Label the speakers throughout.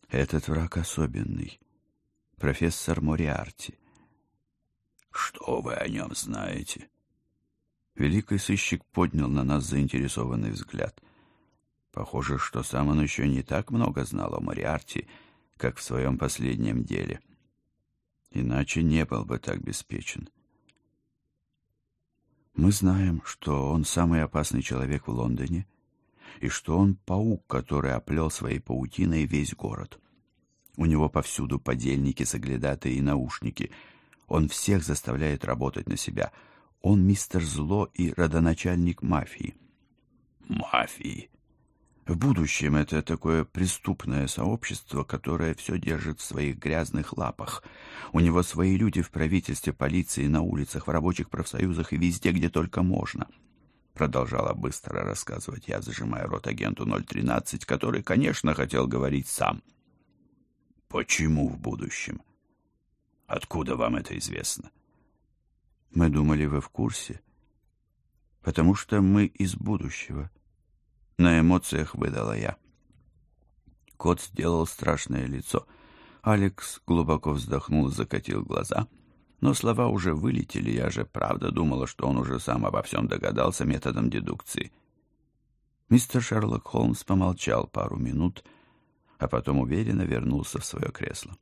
Speaker 1: Этот враг особенный. Профессор Мориарти.
Speaker 2: Что вы о нем знаете?
Speaker 1: Великий сыщик поднял на нас заинтересованный взгляд. Похоже, что сам он еще не так много знал о Мориарти, как в своем последнем деле. Иначе не был бы так беспечен. Мы знаем, что он самый опасный человек в Лондоне, и что он паук, который оплел своей паутиной весь город. У него повсюду подельники, соглядатые и наушники. Он всех заставляет работать на себя. Он мистер Зло и родоначальник мафии.
Speaker 2: Мафии?
Speaker 1: В будущем это такое преступное сообщество, которое все держит в своих грязных лапах. У него свои люди в правительстве, полиции, на улицах, в рабочих профсоюзах и везде, где только можно. Продолжала быстро рассказывать я, зажимая рот агенту 013, который, конечно, хотел говорить сам.
Speaker 2: Почему в будущем? Откуда вам это известно?
Speaker 1: Мы думали, вы в курсе. Потому что мы из будущего. На эмоциях выдала я. Кот сделал страшное лицо. Алекс глубоко вздохнул и закатил глаза. Но слова уже вылетели, я же правда думала, что он уже сам обо всем догадался методом дедукции. Мистер Шерлок Холмс помолчал пару минут, а потом уверенно вернулся в свое кресло.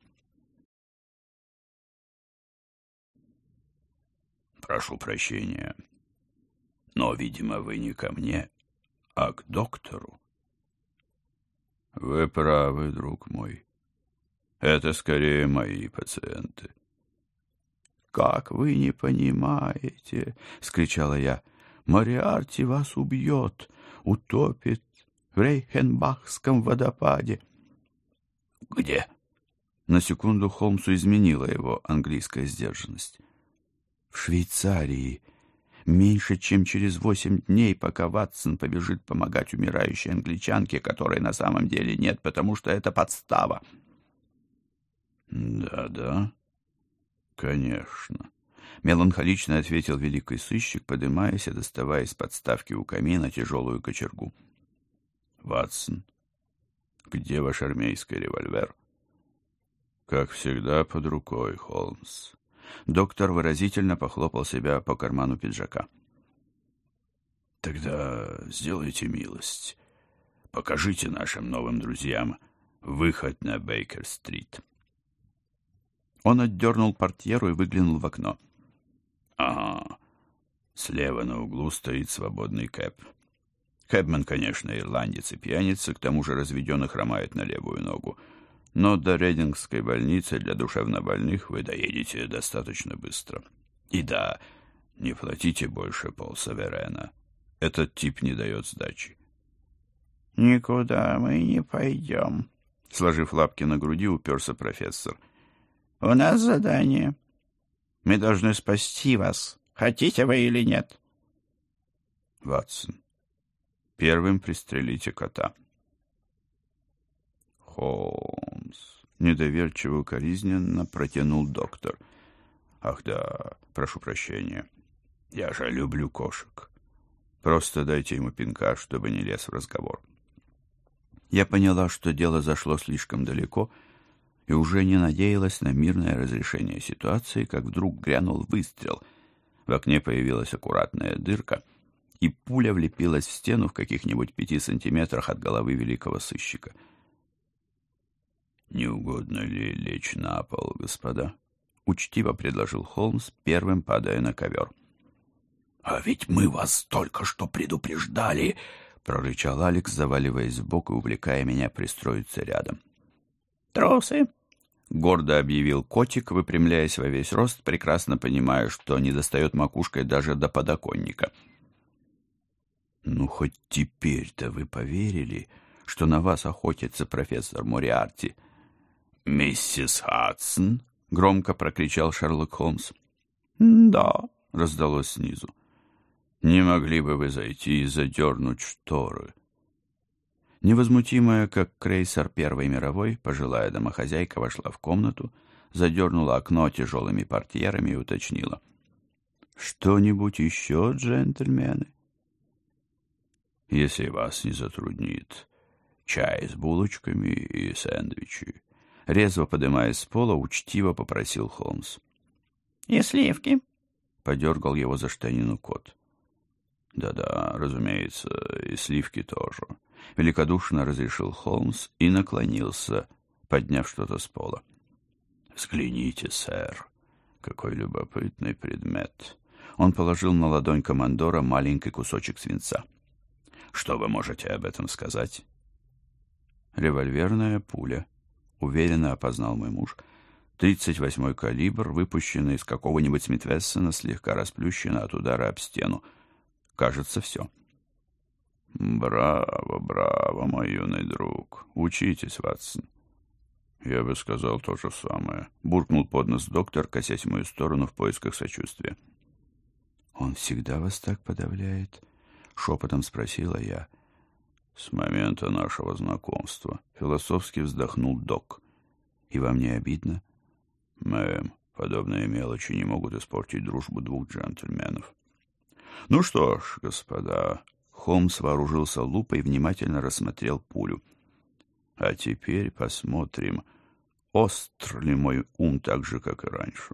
Speaker 2: Прошу прощения, но, видимо, вы не ко мне, а к доктору.
Speaker 1: Вы правы, друг мой. Это скорее мои пациенты. «Как вы не понимаете?» — скричала я. «Мориарти вас убьет, утопит в Рейхенбахском водопаде».
Speaker 2: «Где?»
Speaker 1: На секунду Холмсу изменила его английская сдержанность. «В Швейцарии. Меньше чем через 8 дней, пока Ватсон побежит помогать умирающей англичанке, которой на самом деле нет, потому что это подстава».
Speaker 2: «Да-да, конечно»,
Speaker 1: — меланхолично ответил великий сыщик, подымаясь и доставая из подставки у камина тяжелую кочергу.
Speaker 2: «Ватсон, где ваш армейский револьвер?»
Speaker 1: «Как всегда, под рукой, Холмс». Доктор выразительно похлопал себя по карману пиджака.
Speaker 2: «Тогда сделайте милость. Покажите нашим новым друзьям выход на Бейкер-стрит».
Speaker 1: Он отдернул портьеру и выглянул в окно.
Speaker 2: «Ага, слева на углу стоит свободный кэб. Кэбмен, конечно, ирландец и пьяница, к тому же разведен и хромает на левую ногу. Но до Рейдингской больницы для душевнобольных вы доедете достаточно быстро. И да, не платите больше полсаверена. Этот тип не дает сдачи».
Speaker 3: «Никуда мы не пойдем», —
Speaker 1: сложив лапки на груди, уперся профессор.
Speaker 3: «У нас задание. Мы должны спасти вас, хотите вы или нет».
Speaker 1: «Ватсон, первым пристрелите кота».
Speaker 2: «Холмс»,
Speaker 1: недоверчиво укоризненно протянул доктор.
Speaker 2: «Ах да, прошу прощения. Я же люблю кошек.
Speaker 1: Просто дайте ему пинка, чтобы не лез в разговор». Я поняла, что дело зашло слишком далеко, и уже не надеялась на мирное разрешение ситуации, как вдруг грянул выстрел. В окне появилась аккуратная дырка, и пуля влепилась в стену в каких-нибудь 5 сантиметрах от головы великого сыщика.
Speaker 2: «Не угодно ли лечь на пол, господа?»
Speaker 1: — учтиво предложил Холмс, первым падая на ковер.
Speaker 2: «А ведь мы вас только что предупреждали!» —
Speaker 1: прорычал Алекс, заваливаясь в бок и увлекая меня пристроиться рядом.
Speaker 3: «Трусы!»
Speaker 1: — гордо объявил котик, выпрямляясь во весь рост, прекрасно понимая, что не достает макушкой даже до подоконника. «Ну, хоть теперь-то вы поверили, что на вас охотится профессор Мориарти?»
Speaker 2: «Миссис Хадсон!»
Speaker 1: — громко прокричал Шерлок Холмс.
Speaker 3: «Да»,
Speaker 1: — раздалось снизу. «Не могли бы вы зайти и задернуть шторы?» Невозмутимая, как крейсер Первой мировой, пожилая домохозяйка вошла в комнату, задернула окно тяжелыми портьерами и уточнила. «Что-нибудь еще, джентльмены?»
Speaker 2: «Если вас не затруднит, чай с булочками и сэндвичи».
Speaker 1: Резво подымаясь с пола, учтиво попросил Холмс.
Speaker 3: «И сливки?»
Speaker 1: — подергал его за штанину кот. «Да-да, разумеется, и сливки тоже», — великодушно разрешил Холмс и наклонился, подняв что-то с пола. «Взгляните, сэр, какой любопытный предмет». Он положил на ладонь командора маленький кусочек свинца. «Что вы можете об этом сказать?» «Револьверная пуля», — уверенно опознал мой муж. 38-й калибр, выпущенный из какого-нибудь Смит-Вессона, слегка расплющена от удара об стену. Кажется, все. «Браво, браво, мой юный друг. Учитесь, Ватсон». «Я бы сказал то же самое», — буркнул под нос доктор, косясь в мою сторону в поисках сочувствия. «Он всегда вас так подавляет?» — шепотом спросила я. «С момента нашего знакомства», — философски вздохнул док. «И вам не обидно?» «Мэм, подобные мелочи не могут испортить дружбу двух джентльменов». «Ну что ж, господа», — Холмс вооружился лупой и внимательно рассмотрел пулю. «А теперь посмотрим, остр ли мой ум так же, как и раньше.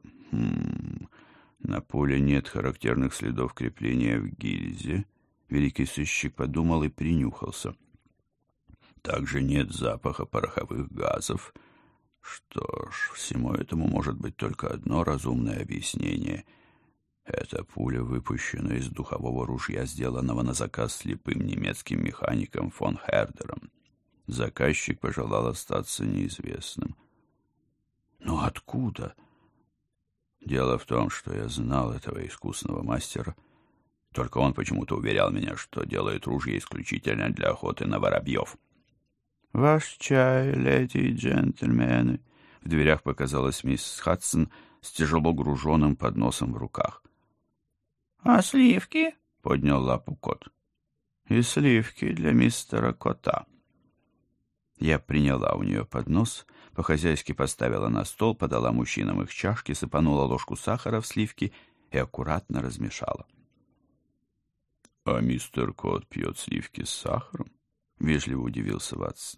Speaker 1: На пуле нет характерных следов крепления в гильзе». Великий сыщик подумал и принюхался. «Также нет запаха пороховых газов. Что ж, всему этому может быть только одно разумное объяснение. Эта пуля выпущена из духового ружья, сделанного на заказ слепым немецким механиком фон Хердером. Заказчик пожелал остаться неизвестным. Но откуда? Дело в том, что я знал этого искусного мастера. Только он почему-то уверял меня, что делает ружья исключительно для охоты на воробьев. «Ваш чай, леди и джентльмены!» В дверях показалась мисс Хадсон с тяжело груженным подносом в руках.
Speaker 3: «А сливки?»
Speaker 1: — поднял лапу кот. «И сливки для мистера Кота». Я приняла у нее поднос, по-хозяйски поставила на стол, подала мужчинам их чашки, сыпанула ложку сахара в сливки и аккуратно размешала. «А мистер Кот пьет сливки с сахаром?» — вежливо удивился Ватсон.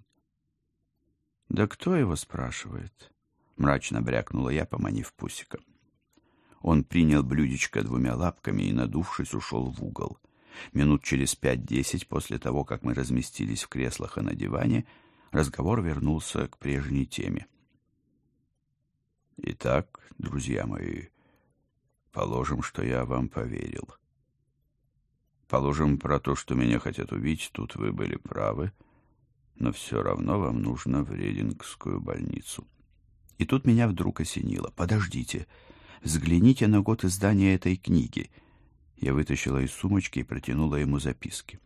Speaker 1: «Да кто его спрашивает?» — мрачно брякнула я, поманив пусика. Он принял блюдечко двумя лапками и, надувшись, ушел в угол. Минут через 5-10 после того, как мы разместились в креслах и на диване, разговор вернулся к прежней теме. «Итак, друзья мои, положим, что я вам поверил. Положим, про то, что меня хотят убить, тут вы были правы, но все равно вам нужно в Ридингскую больницу». И тут меня вдруг осенило. «Подождите, взгляните на год издания этой книги». Я вытащила из сумочки и протянула ему записки.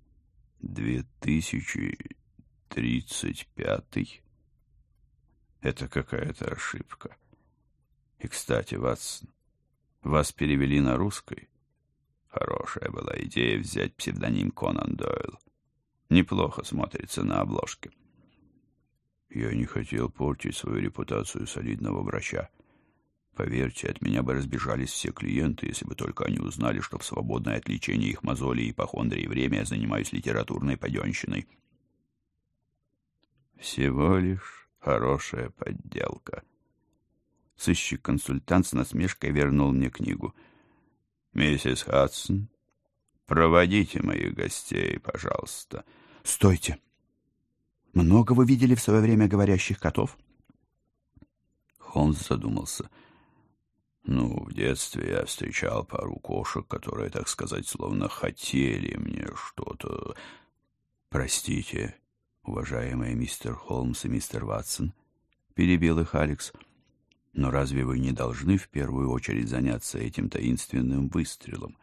Speaker 1: 2035. Это какая-то ошибка. И, кстати, Ватсон, вас перевели на русский? Хорошая была идея взять псевдоним Конан Дойл. Неплохо смотрится на обложке. Я не хотел портить свою репутацию солидного врача. Поверьте, от меня бы разбежались все клиенты, если бы только они узнали, что в свободное от лечения их мозолей и ипохондрии время я занимаюсь литературной паденщиной. Всего лишь хорошая подделка. Сыщик-консультант с насмешкой вернул мне книгу. «Миссис Хадсон, проводите моих гостей, пожалуйста». «Стойте! Много вы видели в свое время говорящих котов?» Холмс задумался. «Ну, в детстве я встречал пару кошек, которые, так сказать, словно хотели мне что-то...» «Простите, уважаемые мистер Холмс и мистер Ватсон», — перебил их Алекс, «но разве вы не должны в первую очередь заняться этим таинственным выстрелом?»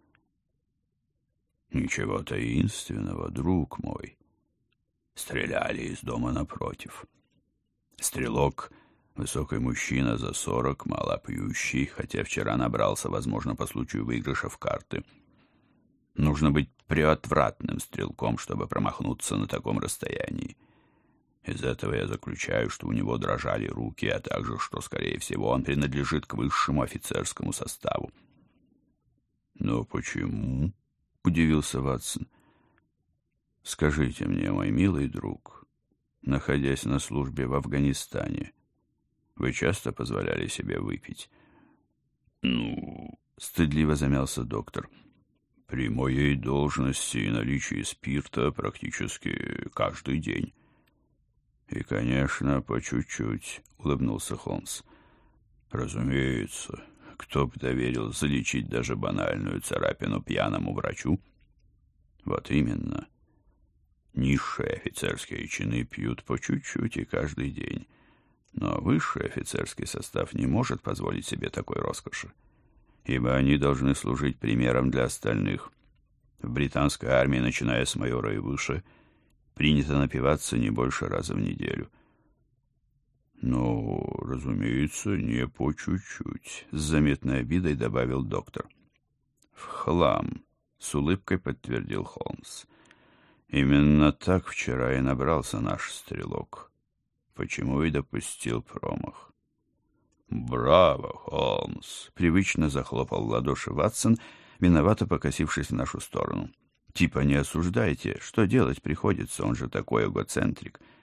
Speaker 1: «Ничего таинственного, друг мой. Стреляли из дома напротив. Стрелок — высокий мужчина за 40, малопьющий, хотя вчера набрался, возможно, по случаю выигрыша в карты. Нужно быть преотвратным стрелком, чтобы промахнуться на таком расстоянии. Из этого я заключаю, что у него дрожали руки, а также, что, скорее всего, он принадлежит к высшему офицерскому составу». «Но почему?» — удивился Ватсон. «Скажите мне, мой милый друг,
Speaker 2: находясь на службе в Афганистане, вы часто позволяли себе выпить? Ну, стыдливо замялся доктор. При моей должности и наличии спирта практически каждый день. И, конечно, по чуть-чуть, улыбнулся Холмс. Разумеется, кто б доверил залечить даже банальную царапину пьяному врачу? Вот именно. Низшие офицерские чины пьют по чуть-чуть и каждый день. Но высший офицерский состав не может позволить себе такой роскоши, ибо они должны служить примером для остальных. В британской армии, начиная с майора и выше, принято напиваться не больше раза в неделю. «Ну, разумеется, не по чуть-чуть», — с заметной обидой добавил доктор. «В хлам», — с улыбкой подтвердил Холмс. «Именно так вчера и набрался наш стрелок, почему и допустил промах». «Браво, Холмс!» — привычно захлопал в ладоши Ватсон, виновато покосившись в нашу сторону. «Типа не осуждайте, что делать приходится, он же такой эгоцентрик».